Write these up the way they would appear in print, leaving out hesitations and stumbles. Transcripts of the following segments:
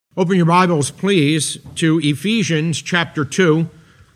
Open your Bibles, please, to Ephesians chapter 2,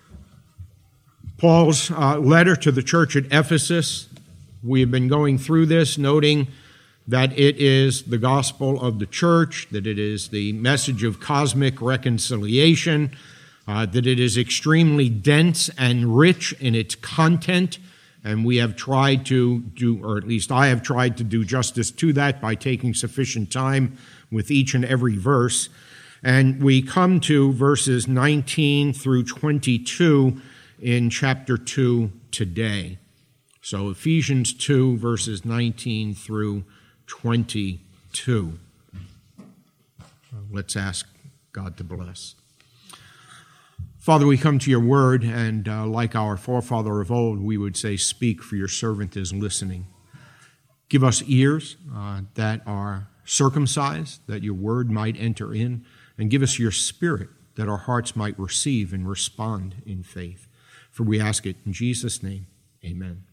Paul's letter to the church at Ephesus. We have been going through this, noting that it is the gospel of the church, that it is the message of cosmic reconciliation, that it is extremely dense and rich in its content, and we have tried to do, or at least I have tried to do justice to that by taking sufficient time with each and every verse. And we come to verses 19 through 22 in chapter 2 today. So Ephesians 2, verses 19 through 22. Let's ask God to bless. Father, we come to your word, and like our forefather of old, we would say, speak, for your servant is listening. Give us ears that are circumcised, that your word might enter in, and give us your spirit that our hearts might receive and respond in faith. For we ask it in Jesus' name, amen.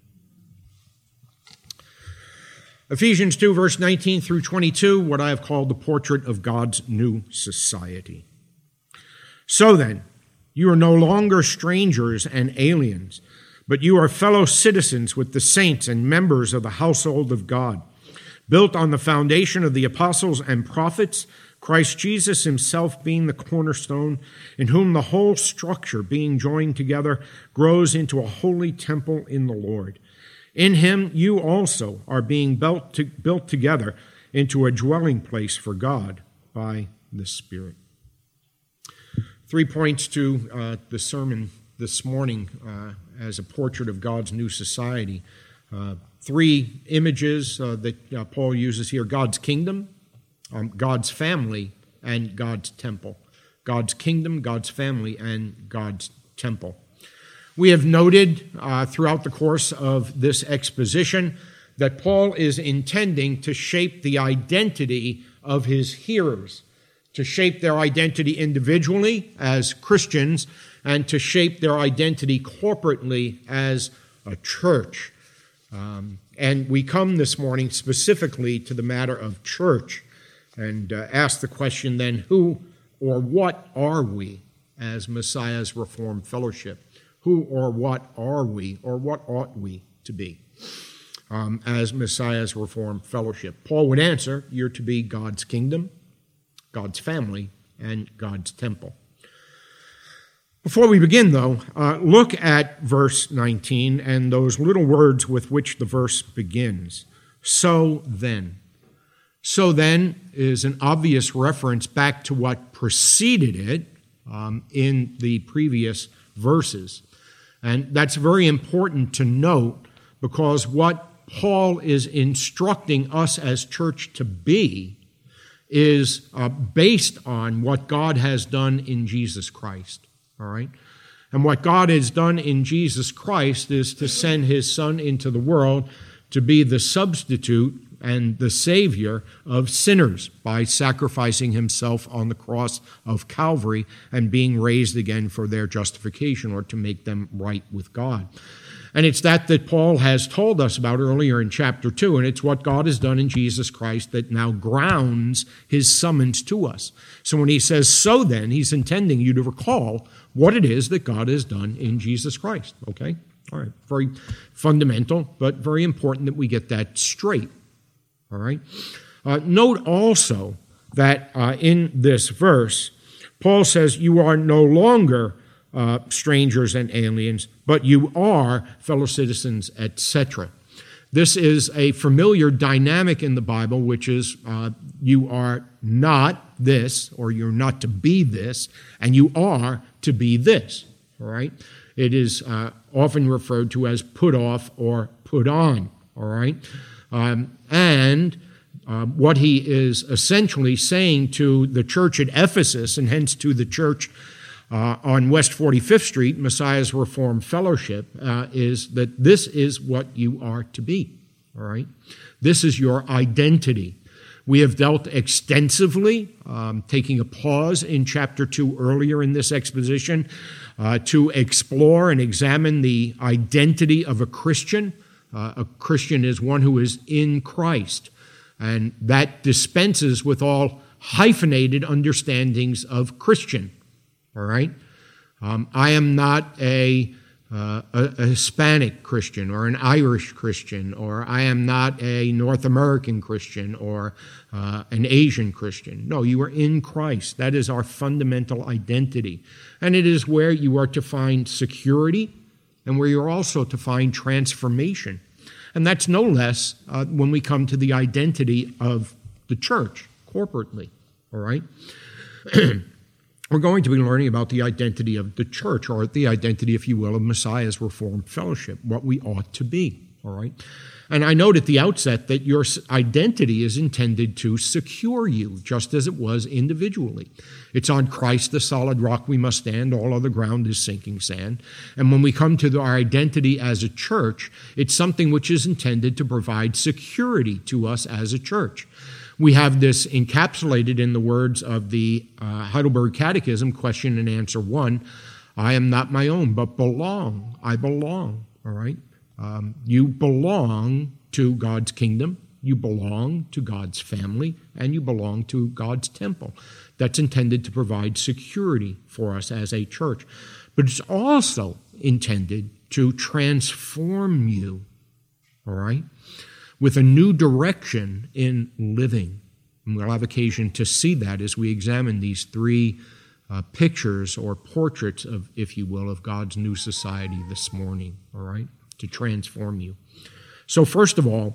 Ephesians 2, verse 19 through 22, what I have called the portrait of God's new society. So then, you are no longer strangers and aliens, but you are fellow citizens with the saints and members of the household of God, built on the foundation of the apostles and prophets, Christ Jesus himself being the cornerstone, in whom the whole structure, being joined together, grows into a holy temple in the Lord. In him you also are being built together into a dwelling place for God by the Spirit. 3 points to the sermon this morning as a portrait of God's new society. 3 images that Paul uses here: God's kingdom, God's family, and God's temple. God's kingdom, God's family, and God's temple. We have noted throughout the course of this exposition that Paul is intending to shape the identity of his hearers, to shape their identity individually as Christians, and to shape their identity corporately as a church. And we come this morning specifically to the matter of church, and ask the question then, who or what are we as Messiah's Reformed Fellowship? Who or what are we, or what ought we to be as Messiah's Reformed Fellowship? Paul would answer, you're to be God's kingdom, God's family, and God's temple. Before we begin, though, look at verse 19 and those little words with which the verse begins. So then. So then is an obvious reference back to what preceded it in the previous verses. And that's very important to note, because what Paul is instructing us as church to be is based on what God has done in Jesus Christ. All right? And what God has done in Jesus Christ is to send his Son into the world to be the substitute and the Savior of sinners by sacrificing himself on the cross of Calvary and being raised again for their justification, or to make them right with God. And it's that Paul has told us about earlier in chapter 2, and it's what God has done in Jesus Christ that now grounds his summons to us. So when he says, so then, he's intending you to recall what it is that God has done in Jesus Christ, okay? All right, very fundamental, but very important that we get that straight. All right. Note also that in this verse, Paul says, you are no longer strangers and aliens, but you are fellow citizens, etc. This is a familiar dynamic in the Bible, which is you are not this, or you're not to be this, and you are to be this. All right. It is often referred to as put off or put on. All right. What he is essentially saying to the church at Ephesus, and hence to the church on West 45th Street, Messiah's Reformed Fellowship, is that this is what you are to be. All right? This is your identity. We have dealt extensively, taking a pause in chapter 2 earlier in this exposition, to explore and examine the identity of a Christian. A Christian is one who is in Christ, and that dispenses with all hyphenated understandings of Christian, all right? I am not a Hispanic Christian or an Irish Christian, or I am not a North American Christian or an Asian Christian. No, you are in Christ. That is our fundamental identity. And it is where you are to find security and where you're also to find transformation. And that's no less when we come to the identity of the church corporately, all right? We're going to be learning about the identity of the church, or the identity, if you will, of Messiah's Reformed Fellowship, what we ought to be, all right? And I note at the outset that your identity is intended to secure you, just as it was individually. It's on Christ, the solid rock, we must stand. All other ground is sinking sand. And when we come to our identity as a church, it's something which is intended to provide security to us as a church. We have this encapsulated in the words of the Heidelberg Catechism, question and answer 1. I am not my own, but belong. I belong, all right? You belong to God's kingdom, you belong to God's family, and you belong to God's temple. That's intended to provide security for us as a church. But it's also intended to transform you, all right, with a new direction in living. And we'll have occasion to see that as we examine these three pictures or portraits of, if you will, of God's new society this morning, all right, to transform you. So first of all,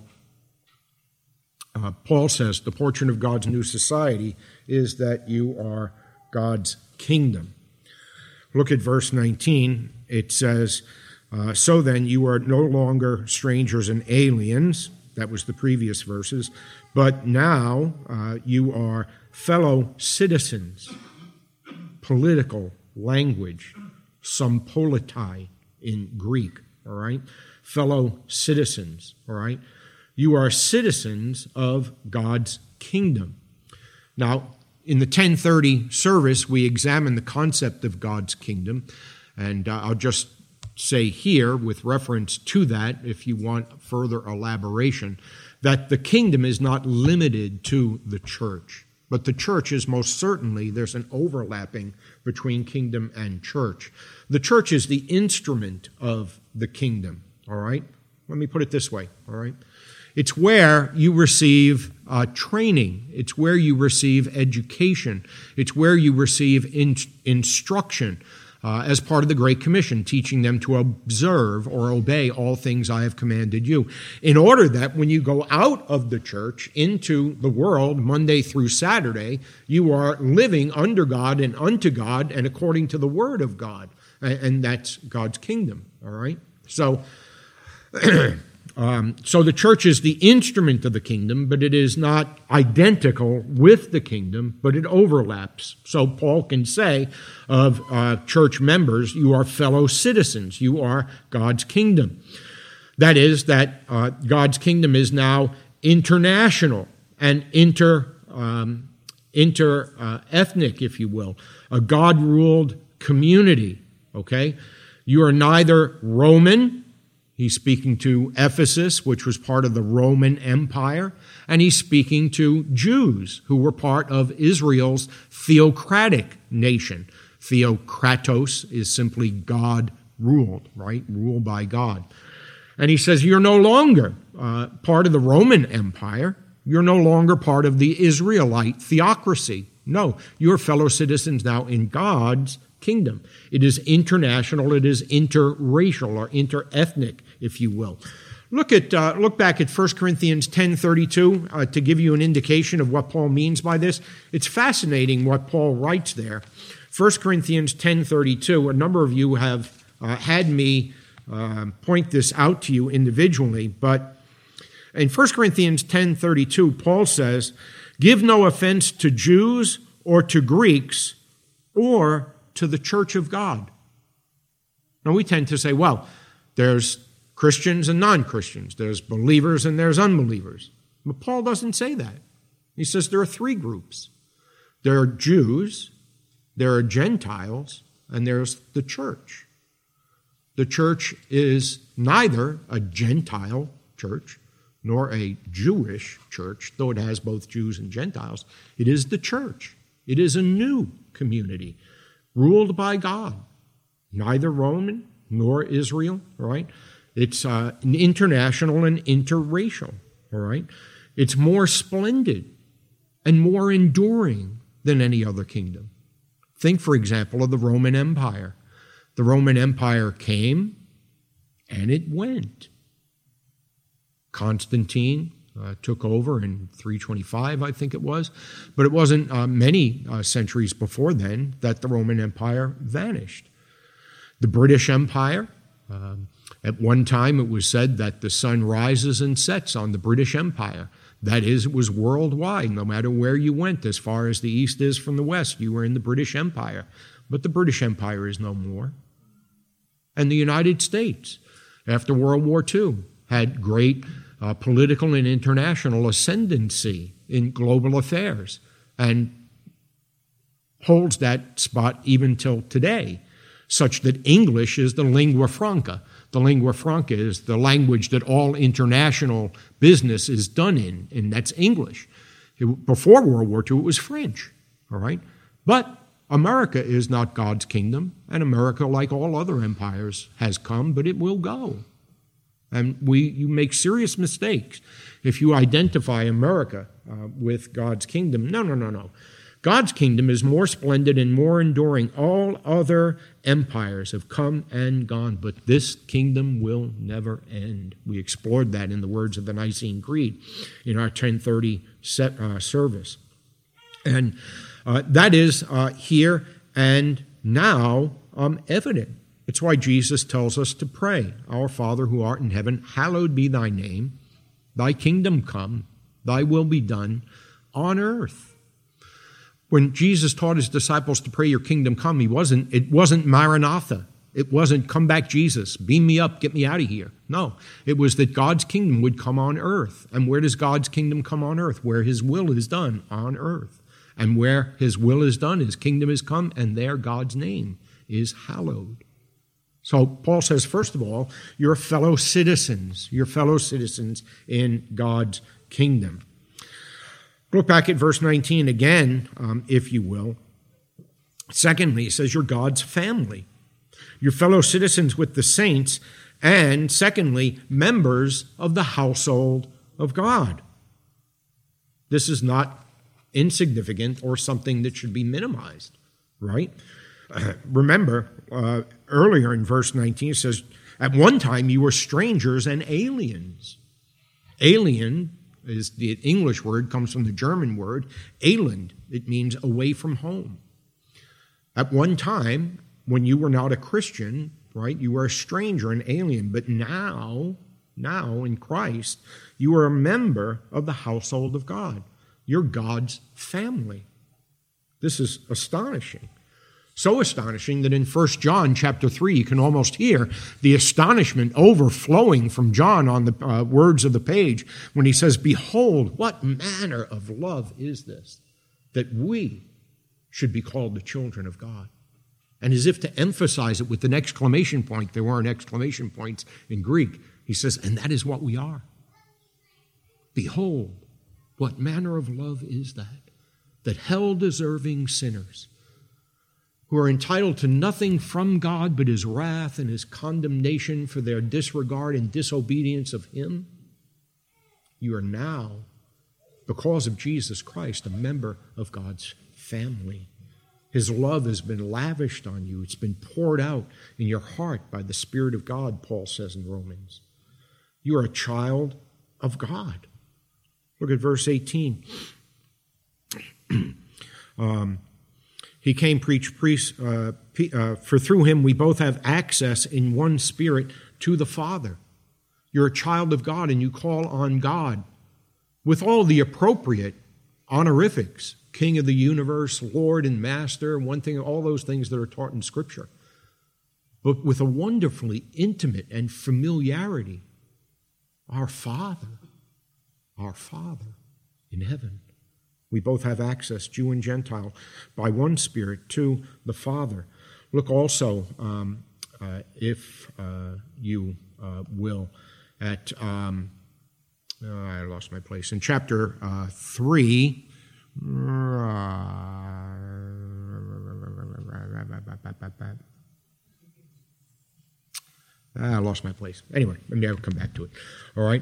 Paul says the portrait of God's new society is that you are God's kingdom. Look at verse 19. It says, so then you are no longer strangers and aliens. That was the previous verses. But now you are fellow citizens. Political language, sympolitai in Greek, all right? Fellow citizens, all right? You are citizens of God's kingdom. Now, in the 10:30 service, we examine the concept of God's kingdom, and I'll just say here, with reference to that, if you want further elaboration, that the kingdom is not limited to the church. But the church is most certainly, there's an overlapping between kingdom and church. The church is the instrument of the kingdom, all right? Let me put it this way, all right? It's where you receive training. It's where you receive education. It's where you receive instruction. As part of the Great Commission, teaching them to observe or obey all things I have commanded you, in order that when you go out of the church into the world, Monday through Saturday, you are living under God and unto God and according to the Word of God. And that's God's kingdom, all right? So the church is the instrument of the kingdom, but it is not identical with the kingdom, but it overlaps. So Paul can say of church members, you are fellow citizens. You are God's kingdom. That is, that God's kingdom is now international and inter-ethnic, if you will, a God-ruled community, okay? You are neither Roman. He's speaking to Ephesus, which was part of the Roman Empire, and he's speaking to Jews who were part of Israel's theocratic nation. Theokratos is simply God ruled, right? Ruled by God. And he says, you're no longer part of the Roman Empire. You're no longer part of the Israelite theocracy. No, you're fellow citizens now in God's kingdom. It is international, it is interracial or interethnic, if you will. Look back at 1 Corinthians 10:32 to give you an indication of what Paul means by this. It's fascinating what Paul writes there. 1 Corinthians 10:32, a number of you have had me point this out to you individually, but in 1 Corinthians 10:32, Paul says, give no offense to Jews or to Greeks or to the church of God. Now we tend to say, well, there's Christians and non-Christians. There's believers and there's unbelievers. But Paul doesn't say that. He says there are three groups. There are Jews, there are Gentiles, and there's the church. The church is neither a Gentile church nor a Jewish church, though it has both Jews and Gentiles. It is the church. It is a new community ruled by God, neither Roman nor Israel, all right? It's international and interracial, all right? It's more splendid and more enduring than any other kingdom. Think, for example, of the Roman Empire. The Roman Empire came and it went. Constantine took over in 325, I think it was, but it wasn't many centuries before then that the Roman Empire vanished. The British Empire, at one time it was said that the sun rises and sets on the British Empire. That is, it was worldwide, no matter where you went, as far as the east is from the west, you were in the British Empire. But the British Empire is no more. And the United States, after World War II, had great political and international ascendancy in global affairs and holds that spot even till today, such that English is the lingua franca. The lingua franca is the language that all international business is done in, and that's English. Before World War II, it was French, all right? But America is not God's kingdom, and America, like all other empires, has come, but it will go. And you make serious mistakes if you identify America with God's kingdom. No. God's kingdom is more splendid and more enduring. All other empires have come and gone, but this kingdom will never end. We explored that in the words of the Nicene Creed in our 1030 service. And that is here and now evident. It's why Jesus tells us to pray, Our Father who art in heaven, hallowed be thy name. Thy kingdom come, thy will be done on earth. When Jesus taught his disciples to pray, your kingdom come, it wasn't Maranatha. It wasn't come back Jesus, beam me up, get me out of here. No, it was that God's kingdom would come on earth. And where does God's kingdom come on earth? Where his will is done on earth. And where his will is done, his kingdom is come, and there God's name is hallowed. So Paul says, first of all, you're fellow citizens in God's kingdom. Look back at verse 19 again, if you will. Secondly, he says you're God's family. You're fellow citizens with the saints, and secondly, members of the household of God. This is not insignificant or something that should be minimized, right? Remember, earlier in verse 19, it says, at one time you were strangers and aliens. Alien is the English word, comes from the German word, Elend. It means away from home. At one time, when you were not a Christian, right, you were a stranger, an alien. But now in Christ, you are a member of the household of God. You're God's family. This is astonishing. So astonishing that in 1 John chapter 3, you can almost hear the astonishment overflowing from John on the words of the page when he says, behold, what manner of love is this, that we should be called the children of God. And as if to emphasize it with an exclamation point, there weren't exclamation points in Greek, he says, and that is what we are. Behold, what manner of love is that hell-deserving sinners who are entitled to nothing from God but his wrath and his condemnation for their disregard and disobedience of him, you are now, because of Jesus Christ, a member of God's family. His love has been lavished on you. It's been poured out in your heart by the Spirit of God, Paul says in Romans. You are a child of God. Look at verse 18. He came, preached, for through him we both have access in one Spirit to the Father. You're a child of God and you call on God with all the appropriate honorifics, King of the universe, Lord and Master, one thing, all those things that are taught in Scripture, but with a wonderfully intimate and familiarity. Our Father in heaven. We both have access, Jew and Gentile, by one Spirit to the Father. Look also, if you will, at I lost my place. In chapter 3, I lost my place. Anyway, maybe I'll come back to it. All right.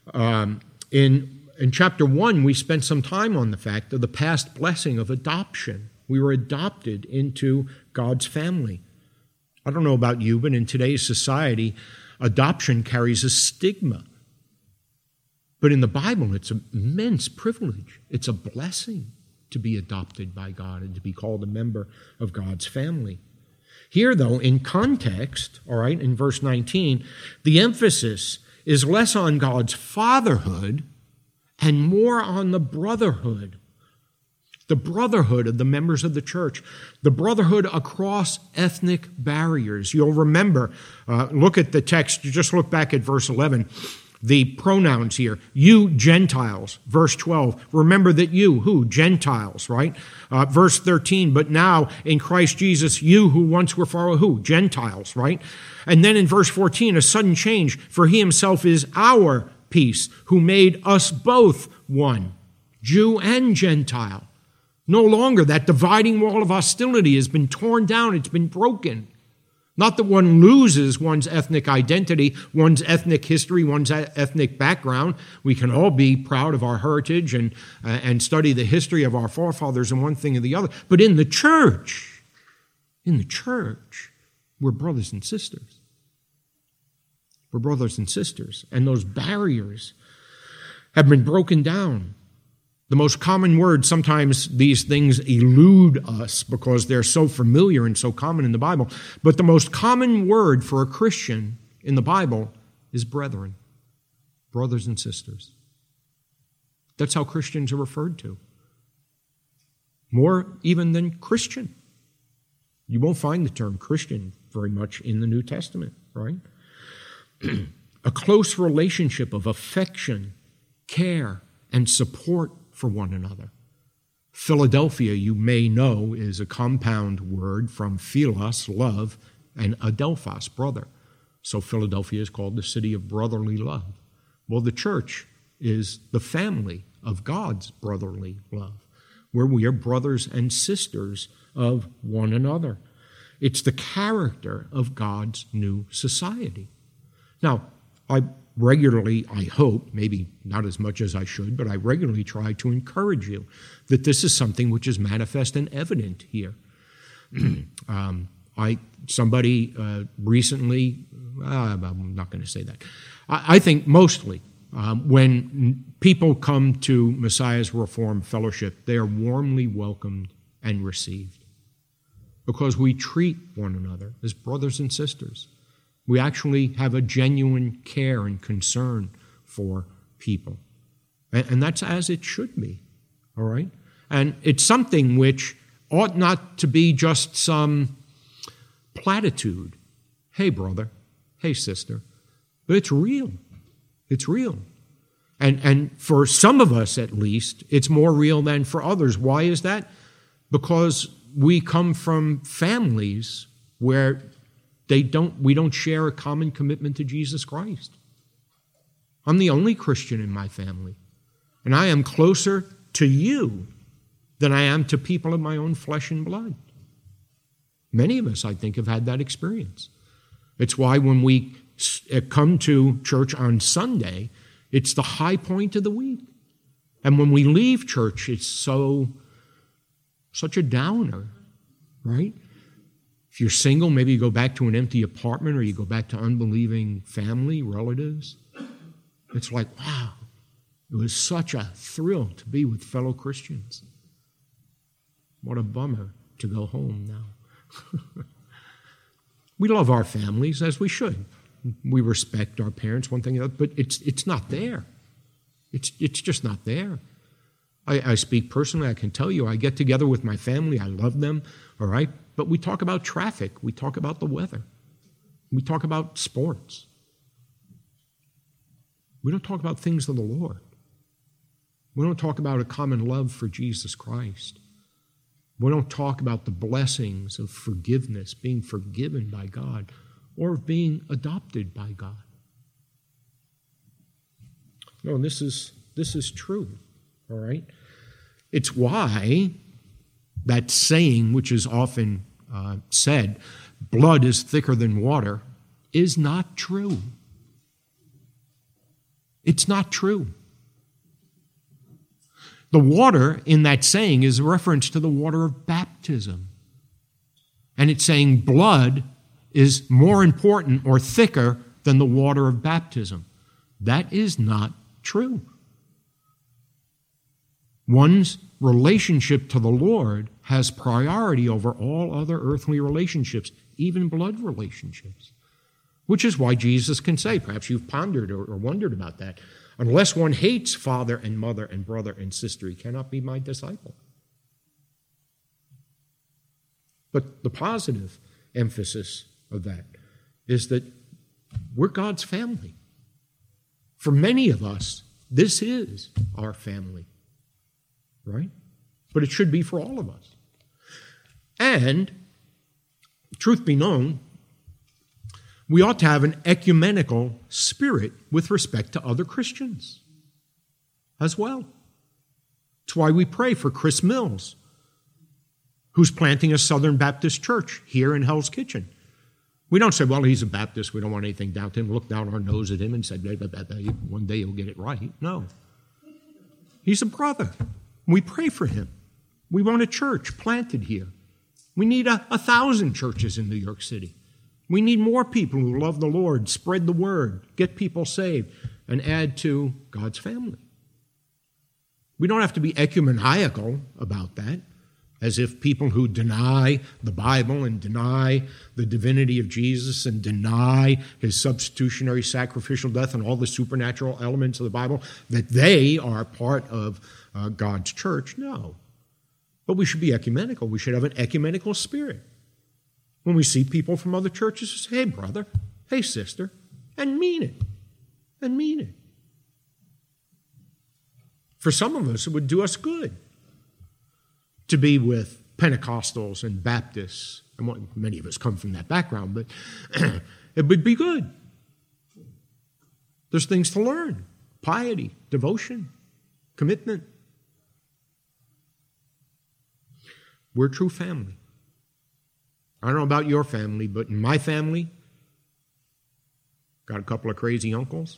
In chapter 1, we spent some time on the fact of the past blessing of adoption. We were adopted into God's family. I don't know about you, but in today's society, adoption carries a stigma. But in the Bible, it's an immense privilege. It's a blessing to be adopted by God and to be called a member of God's family. Here, though, in context, all right, in verse 19, the emphasis is less on God's fatherhood and more on the brotherhood of the members of the church, the brotherhood across ethnic barriers. You'll remember, look at the text, you just look back at verse 11, the pronouns here, you Gentiles, verse 12, remember that you, who? Gentiles, right? Verse 13, but now in Christ Jesus, you who once were far away, who? Gentiles, right? And then in verse 14, a sudden change, for he himself is our peace, who made us both one, Jew and Gentile. No longer that dividing wall of hostility has been torn down, it's been broken. Not that one loses one's ethnic identity, one's ethnic history, one's ethnic background. We can all be proud of our heritage and study the history of our forefathers and one thing or the other. But in the church, we're brothers and sisters. We're brothers and sisters. And those barriers have been broken down. The most common word, sometimes these things elude us because they're so familiar and so common in the Bible, but the most common word for a Christian in the Bible is brethren, brothers and sisters. That's how Christians are referred to. More even than Christian. You won't find the term Christian very much in the New Testament, right? A close relationship of affection, care, and support for one another. Philadelphia, you may know, is a compound word from philos, love, and adelphos, brother. So Philadelphia is called the city of brotherly love. Well, the church is the family of God's brotherly love, where we are brothers and sisters of one another. It's the character of God's new society. Now, I regularly, I hope, maybe not as much as I should, but I regularly try to encourage you that this is something which is manifest and evident here. Somebody recently, I'm not going to say that. I think mostly when people come to Messiah's Reformed Fellowship, they are warmly welcomed and received because we treat one another as brothers and sisters. We actually have a genuine care and concern for people. And that's as it should be, all right? And it's something which ought not to be just some platitude. Hey, brother. Hey, sister. But it's real. It's real. And for some of us, at least, it's more real than for others. Why is that? Because we come from families where we don't share a common commitment to Jesus Christ. I'm the only Christian in my family, and I am closer to you than I am to people of my own flesh and blood. Many of us, I think, have had that experience. It's why when we come to church on Sunday, it's the high point of the week. And when we leave church, it's such a downer, right? If you're single, maybe you go back to an empty apartment or you go back to unbelieving family, relatives. It's like, wow, it was such a thrill to be with fellow Christians. What a bummer to go home now. We love our families, as we should. We respect our parents, one thing or the other, but it's not there. It's just not there. I speak personally, I can tell you, I get together with my family, I love them, all right? But we talk about traffic, we talk about the weather, we talk about sports. We don't talk about things of the Lord. We don't talk about a common love for Jesus Christ. We don't talk about the blessings of forgiveness, being forgiven by God, or of being adopted by God. No, this is true, all right? It's why that saying, which is often said, blood is thicker than water, is not true. It's not true. The water in that saying is a reference to the water of baptism. And it's saying blood is more important or thicker than the water of baptism. That is not true. One's relationship to the Lord has priority over all other earthly relationships, even blood relationships. Which is why Jesus can say, perhaps you've pondered or wondered about that, unless one hates father and mother and brother and sister, he cannot be my disciple. But the positive emphasis of that is that we're God's family. For many of us, this is our family, right? But it should be for all of us. And, truth be known, we ought to have an ecumenical spirit with respect to other Christians as well. That's why we pray for Chris Mills, who's planting a Southern Baptist church here in Hell's Kitchen. We don't say, well, he's a Baptist, we don't want anything down to him, look down our nose at him and say, one day he'll get it right. No. He's a brother. We pray for him. We want a church planted here. We need 1,000 churches in New York City. We need more people who love the Lord, spread the word, get people saved, and add to God's family. We don't have to be ecumenical about that, as if people who deny the Bible and deny the divinity of Jesus and deny his substitutionary sacrificial death and all the supernatural elements of the Bible, that they are part of God's church. No. But we should be ecumenical. We should have an ecumenical spirit. When we see people from other churches, say, hey, brother, hey, sister, and mean it. And mean it. For some of us, it would do us good to be with Pentecostals and Baptists. And many of us come from that background, but it would be good. There's things to learn. Piety, devotion, commitment. We're true family. I don't know about your family, but in my family, got a couple of crazy uncles,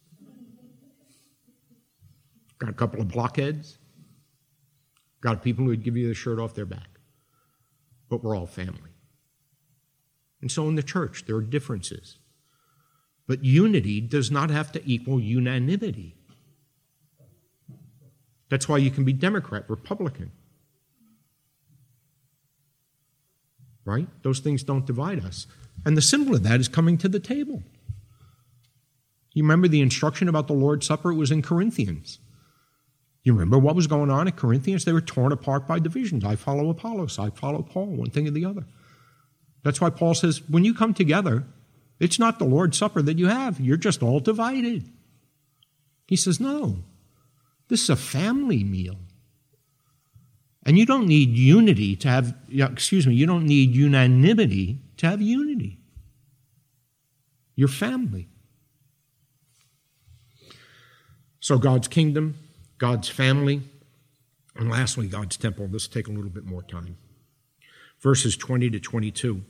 got a couple of blockheads, got people who would give you the shirt off their back. But we're all family. And so in the church, there are differences. But unity does not have to equal unanimity. That's why you can be Democrat, Republican. Right? Those things don't divide us. And the symbol of that is coming to the table. You remember the instruction about the Lord's Supper? It was in Corinthians. You remember what was going on at Corinthians? They were torn apart by divisions. I follow Apollos, I follow Paul, one thing or the other. That's why Paul says, when you come together, it's not the Lord's Supper that you have. You're just all divided. He says, no, this is a family meal. And you don't need unity to have, you don't need unanimity to have unity. Your family. So God's kingdom, God's family, and lastly, God's temple. This will take a little bit more time. Verses 20 to 22.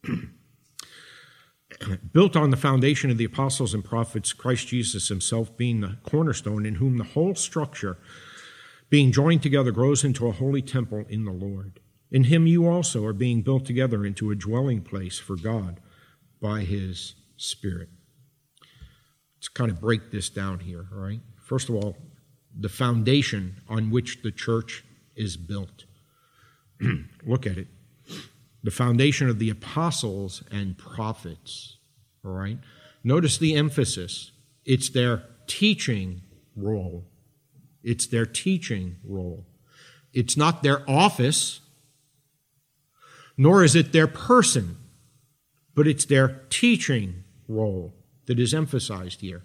Built on the foundation of the apostles and prophets, Christ Jesus himself being the cornerstone, in whom the whole structure, being joined together, grows into a holy temple in the Lord. In him you also are being built together into a dwelling place for God by his Spirit. Let's kind of break this down here, all right? First of all, the foundation on which the church is built. Look at it. The foundation of the apostles and prophets, all right? Notice the emphasis. It's their teaching role. It's their teaching role. It's not their office, nor is it their person, but it's their teaching role that is emphasized here.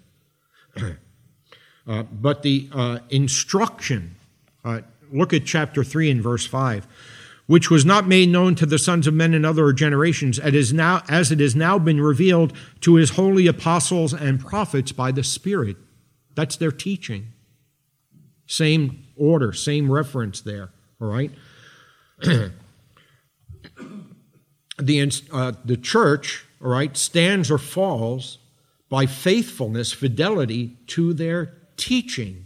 But the instruction, look at chapter 3 and verse 5, which was not made known to the sons of men in other generations, as it has now been revealed to his holy apostles and prophets by the Spirit. That's their teaching. Same order, same reference there, all right? The church, all right, stands or falls by faithfulness, fidelity to their teaching,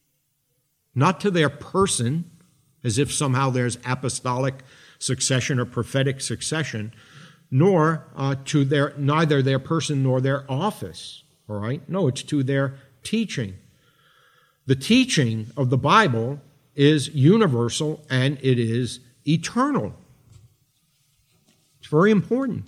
not to their person, as if somehow there's apostolic succession or prophetic succession, nor to neither their person nor their office, all right? No, it's to their teaching. The teaching of the Bible is universal and it is eternal. It's very important.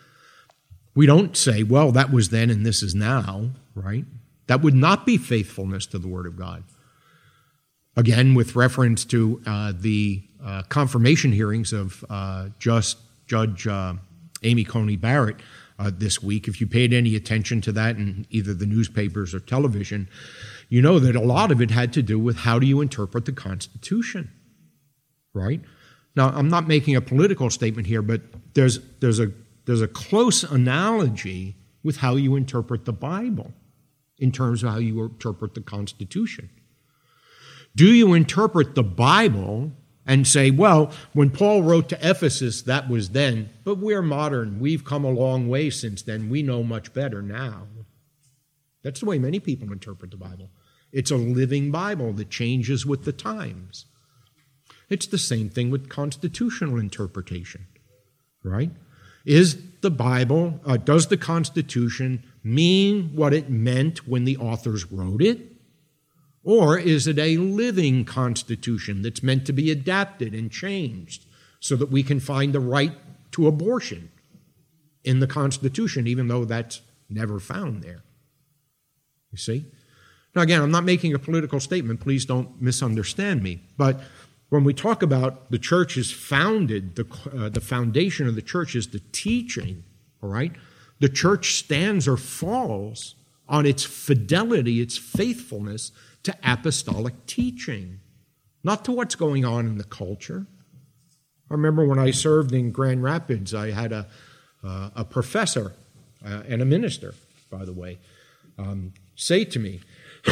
We don't say, well, that was then and this is now, right? That would not be faithfulness to the Word of God. Again, with reference to the confirmation hearings of Judge Amy Coney Barrett this week, if you paid any attention to that in either the newspapers or television, you know that a lot of it had to do with how do you interpret the Constitution, right? Now, I'm not making a political statement here, but there's a close analogy with how you interpret the Bible in terms of how you interpret the Constitution. Do you interpret the Bible and say, well, when Paul wrote to Ephesus, that was then, but we're modern. We've come a long way since then. We know much better now. That's the way many people interpret the Bible. It's a living Bible that changes with the times. It's the same thing with constitutional interpretation, right? Is the Bible, does the Constitution mean what it meant when the authors wrote it? Or is it a living constitution that's meant to be adapted and changed so that we can find the right to abortion in the Constitution, even though that's never found there? You see? Now, again, I'm not making a political statement. Please don't misunderstand me. But when we talk about the church is founded, the foundation of the church is the teaching, all right? The church stands or falls on its fidelity, its faithfulness to apostolic teaching, not to what's going on in the culture. I remember when I served in Grand Rapids, I had a professor and a minister, by the way, say to me,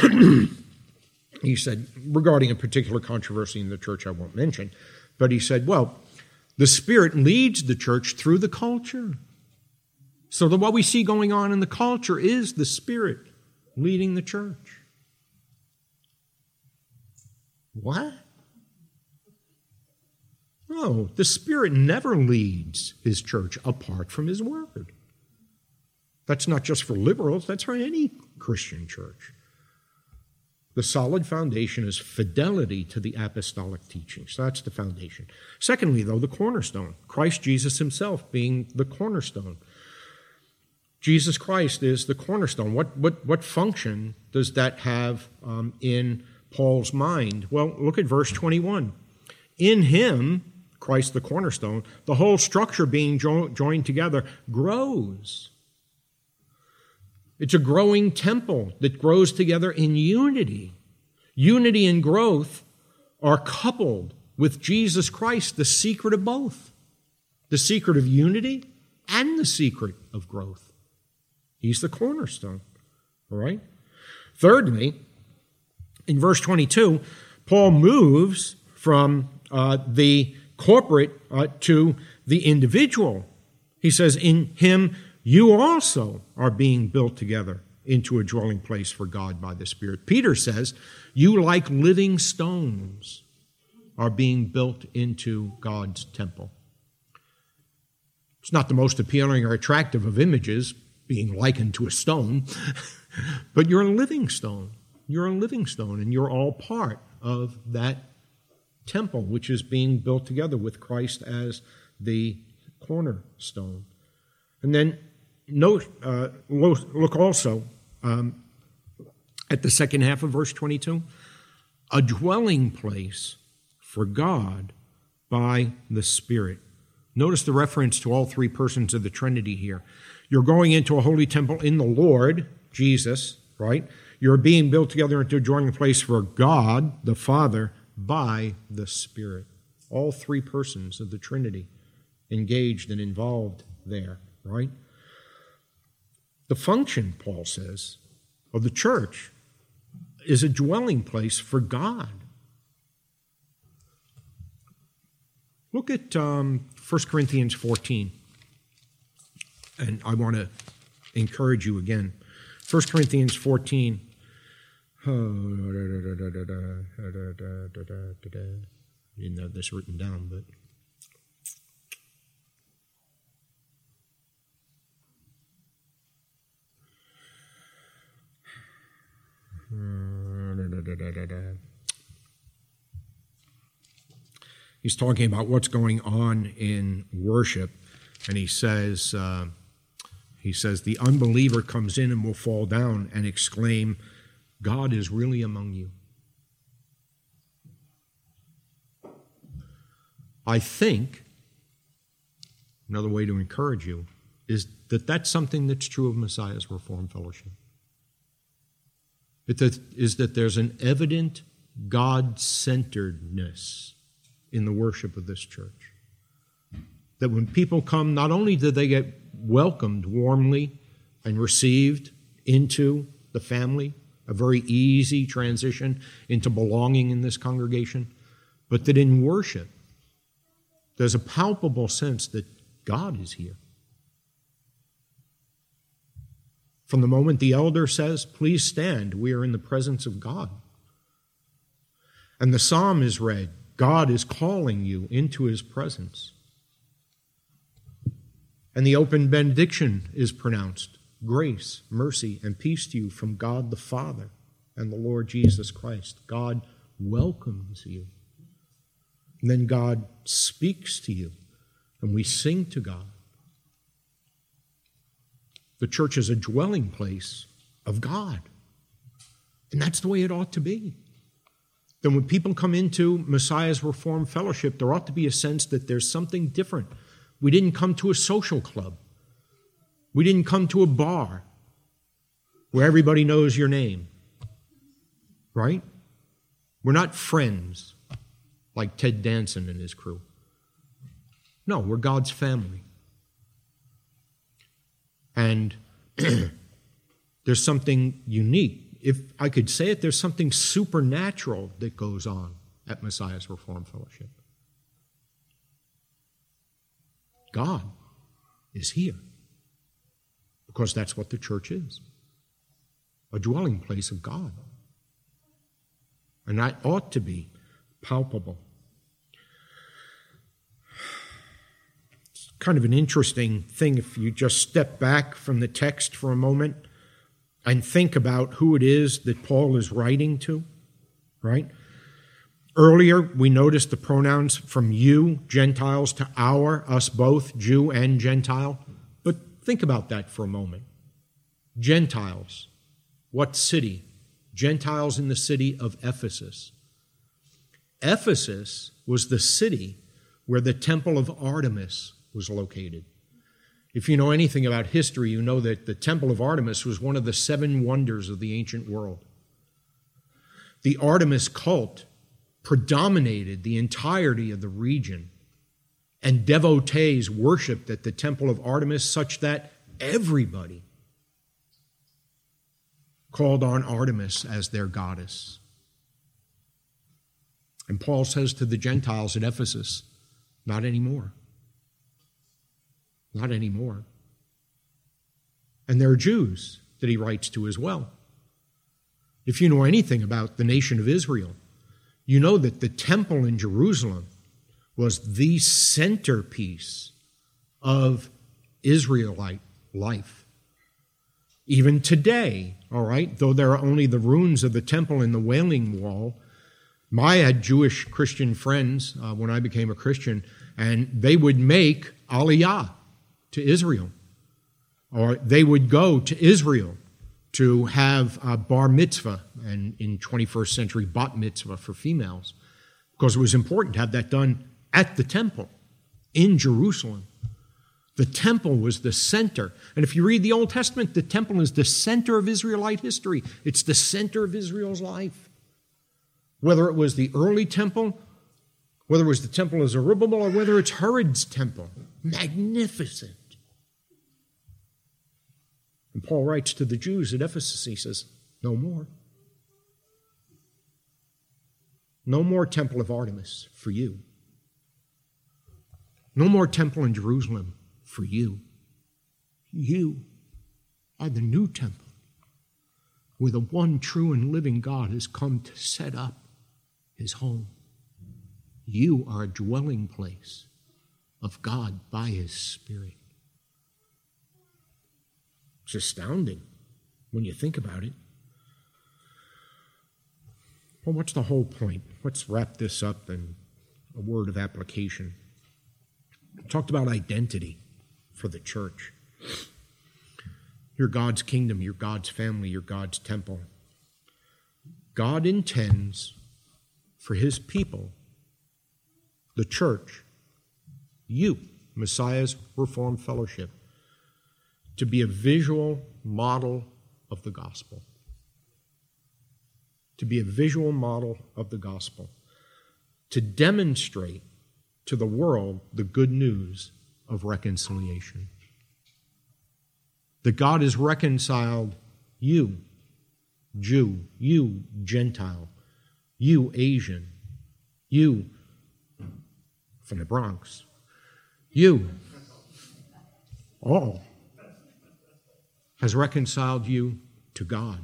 he said, regarding a particular controversy in the church I won't mention, but he said, well, the Spirit leads the church through the culture. So that what we see going on in the culture is the Spirit leading the church. What? No, the Spirit never leads His church apart from His Word. That's not just for liberals, that's for any Christian church. The solid foundation is fidelity to the apostolic teaching. So that's the foundation. Secondly, though, the cornerstone. Christ Jesus Himself being the cornerstone. Jesus Christ is the cornerstone. What function does that have in Paul's mind? Well, look at verse 21. In Him, Christ the cornerstone, the whole structure being joined together grows. It's a growing temple that grows together in unity. Unity and growth are coupled with Jesus Christ, the secret of both. The secret of unity and the secret of growth. He's the cornerstone. All right? Thirdly, in verse 22, Paul moves from the corporate to the individual. He says, in Him you also are being built together into a dwelling place for God by the Spirit. Peter says, you like living stones are being built into God's temple. It's not the most appealing or attractive of images, being likened to a stone, but you're a living stone. You're a living stone, and you're all part of that temple, which is being built together with Christ as the cornerstone. And then look also at the second half of verse 22, a dwelling place for God by the Spirit. Notice the reference to all three persons of the Trinity here. You're going into a holy temple in the Lord, Jesus, right? You're being built together into a dwelling place for God, the Father, by the Spirit. All three persons of the Trinity engaged and involved there, right? The function, Paul says, of the church is a dwelling place for God. Look at 1 Corinthians 14. And I want to encourage you again. 1 Corinthians 14. Didn't have this written down, but he's talking about what's going on in worship, and he says, the unbeliever comes in and will fall down and exclaim, God is really among you. I think another way to encourage you is that that's something that's true of Messiah's Reformed Fellowship. Is that there's an evident God-centeredness in the worship of this church. That when people come, not only do they get welcomed warmly and received into the family, a very easy transition into belonging in this congregation, but that in worship, there's a palpable sense that God is here. From the moment the elder says, please stand, we are in the presence of God. And the psalm is read, God is calling you into his presence. And the open benediction is pronounced, grace, mercy, and peace to you from God the Father and the Lord Jesus Christ. God welcomes you. And then God speaks to you, and we sing to God. The church is a dwelling place of God. And that's the way it ought to be. Then when people come into Messiah's Reformed Fellowship, there ought to be a sense that there's something different. We didn't come to a social club. We didn't come to a bar where everybody knows your name. Right? We're not friends like Ted Danson and his crew. No, we're God's family. And there's something unique. If I could say it, there's something supernatural that goes on at Messiah's Reformed Fellowship. God is here because that's what the church is, a dwelling place of God. And that ought to be palpable. It's kind of an interesting thing if you just step back from the text for a moment and think about who it is that Paul is writing to, right? Earlier, we noticed the pronouns from you, Gentiles, to our, us both, Jew and Gentile. But think about that for a moment. Gentiles, what city? Gentiles in the city of Ephesus. Ephesus was the city where the temple of Artemis was located. If you know anything about history, you know that the temple of Artemis was one of the 7 wonders of the ancient world. The Artemis cult predominated the entirety of the region, and devotees worshipped at the temple of Artemis such that everybody called on Artemis as their goddess. And Paul says to the Gentiles at Ephesus, not anymore. Not anymore. And there are Jews that he writes to as well. If you know anything about the nation of Israel, you know that the temple in Jerusalem was the centerpiece of Israelite life. Even today, all right, though there are only the ruins of the temple in the Wailing Wall, I had Jewish Christian friends when I became a Christian, and they would make aliyah to Israel. Or they would go to Israel to have a bar mitzvah, and in 21st century, bat mitzvah for females, because it was important to have that done at the temple in Jerusalem. The temple was the center. And if you read the Old Testament, the temple is the center of Israelite history. It's the center of Israel's life. Whether it was the early temple, whether it was the temple of Zerubbabel, or whether it's Herod's temple. Magnificent. And Paul writes to the Jews at Ephesus, he says, no more. No more temple of Artemis for you. No more temple in Jerusalem for you. You are the new temple where the one true and living God has come to set up his home. You are a dwelling place of God by his Spirit. It's astounding when you think about it. Well, what's the whole point? Let's wrap this up in a word of application. We talked about identity for the church. You're God's kingdom, you're God's family, you're God's temple. God intends for his people, the church, you, Messiah's Reformed Fellowship, to be a visual model of the gospel. To be a visual model of the gospel. To demonstrate to the world the good news of reconciliation. That God has reconciled you, Jew, you, Gentile, you, Asian, you from the Bronx, you, all, has reconciled you to God.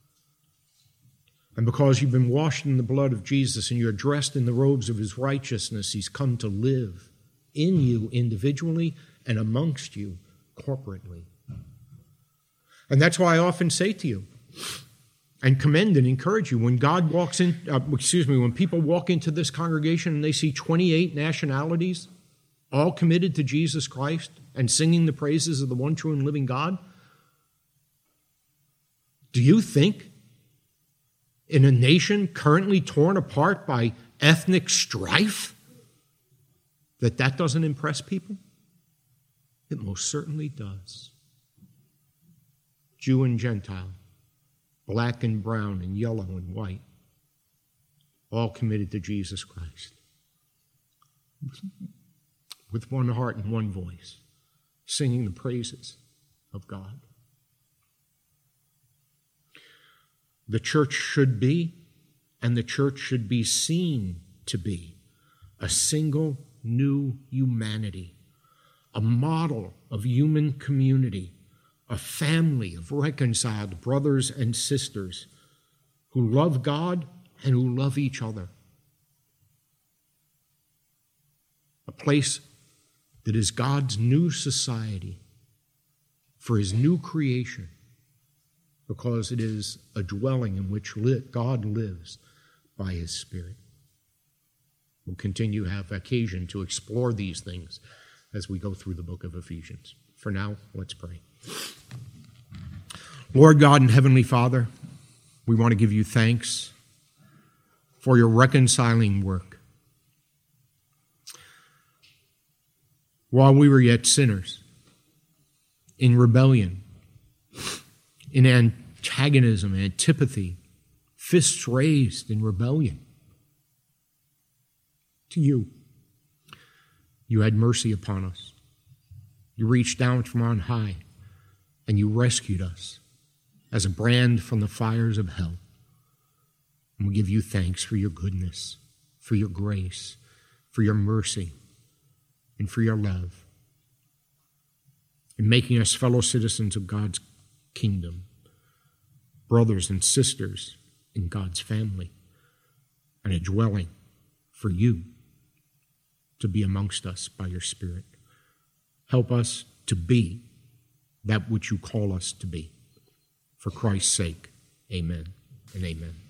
And because you've been washed in the blood of Jesus and you're dressed in the robes of his righteousness, he's come to live in you individually and amongst you corporately. And that's why I often say to you and commend and encourage you, when when people walk into this congregation and they see 28 nationalities all committed to Jesus Christ and singing the praises of the one true and living God, do you think in a nation currently torn apart by ethnic strife that doesn't impress people? It most certainly does. Jew and Gentile, black and brown and yellow and white, all committed to Jesus Christ. With one heart and one voice, singing the praises of God. The church should be, and the church should be seen to be, a single new humanity, a model of human community, a family of reconciled brothers and sisters who love God and who love each other. A place that is God's new society for his new creation, because it is a dwelling in which God lives by his Spirit. We'll continue to have occasion to explore these things as we go through the book of Ephesians. For now, let's pray. Lord God and Heavenly Father, we want to give you thanks for your reconciling work. While we were yet sinners, in rebellion, in antagonism, antipathy, fists raised in rebellion to you, you had mercy upon us. You reached down from on high and you rescued us as a brand from the fires of hell. And we give you thanks for your goodness, for your grace, for your mercy, and for your love in making us fellow citizens of God's kingdom, brothers and sisters in God's family, and a dwelling for you to be amongst us by your Spirit. Help us to be that which you call us to be. For Christ's sake, amen and amen.